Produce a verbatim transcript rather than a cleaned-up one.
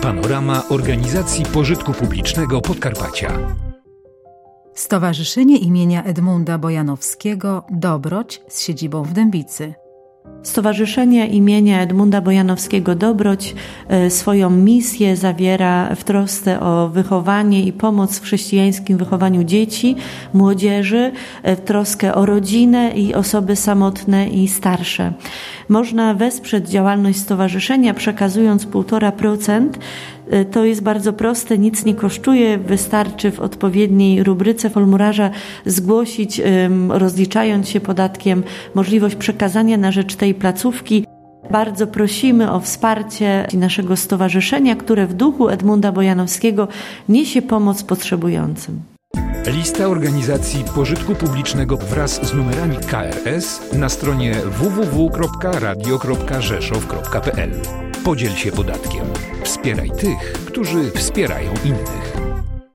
Panorama Organizacji Pożytku Publicznego Podkarpacia. Stowarzyszenie imienia Edmunda Bojanowskiego Dobroć z siedzibą w Dębicy. Stowarzyszenie imienia Edmunda Bojanowskiego Dobroć swoją misję zawiera w trosce o wychowanie i pomoc w chrześcijańskim wychowaniu dzieci, młodzieży, w troskę o rodzinę i osoby samotne i starsze. Można wesprzeć działalność stowarzyszenia przekazując półtora procent. To jest bardzo proste, nic nie kosztuje, wystarczy w odpowiedniej rubryce formularza zgłosić, rozliczając się podatkiem, możliwość przekazania na rzecz tej placówki. Bardzo prosimy o wsparcie naszego stowarzyszenia, które w duchu Edmunda Bojanowskiego niesie pomoc potrzebującym. Lista organizacji pożytku publicznego wraz z numerami K R S na stronie w w w kropka radio kropka rzeszow kropka p l. Podziel się podatkiem. Wspieraj tych, którzy wspierają innych.